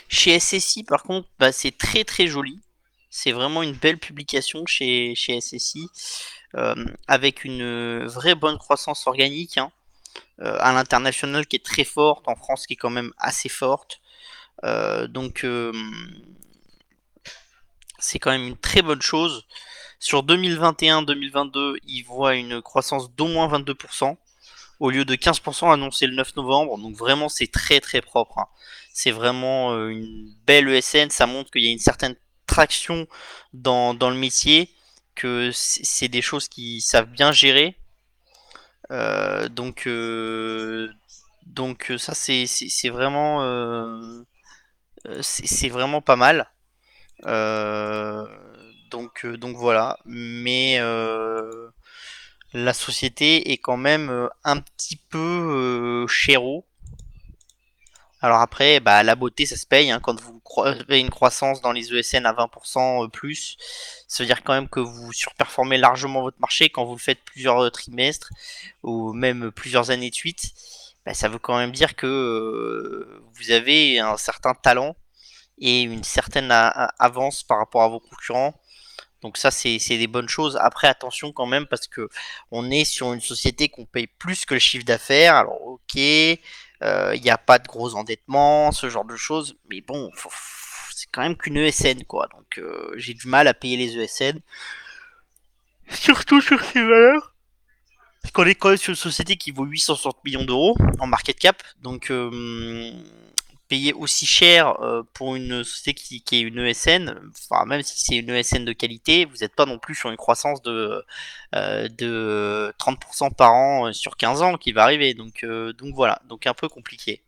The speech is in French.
Chez SSI, par contre, bah, c'est très très joli. C'est vraiment une belle publication chez SSI, avec une vraie bonne croissance organique, hein, à l'international qui est très forte, en France qui est quand même assez forte. Donc c'est quand même une très bonne chose. Sur 2021-2022, ils voient une croissance d'au moins 22%, au lieu de 15% annoncé le 9 novembre. Donc vraiment, c'est très très propre, hein. C'est vraiment une belle ESN. Ça montre qu'il y a une certaine traction dans le métier, que c'est des choses qui savent bien gérer. Euh, donc, euh, donc ça, c'est vraiment, c'est vraiment pas mal. Euh, donc voilà. Mais la société est quand même un petit peu chéro. Alors après, bah, la beauté, ça se paye, hein. Quand vous avez une croissance dans les ESN à 20% plus, ça veut dire quand même que vous surperformez largement votre marché quand vous le faites plusieurs trimestres ou même plusieurs années de suite. Bah, ça veut quand même dire que vous avez un certain talent et une certaine avance par rapport à vos concurrents. Donc ça, c'est des bonnes choses. Après, attention quand même, parce que on est sur une société qu'on paye plus que le chiffre d'affaires. Alors ok, il n'y a pas de gros endettement, ce genre de choses. Mais bon, c'est quand même qu'une ESN, quoi. Donc j'ai du mal à payer les ESN. Surtout sur ces valeurs. Parce qu'on est quand même sur une société qui vaut 860 millions d'euros en market cap. Donc payer aussi cher pour une société qui est une ESN, enfin même si c'est une ESN de qualité, vous n'êtes pas non plus sur une croissance de 30% par an sur 15 ans qui va arriver. Donc voilà, donc un peu compliqué.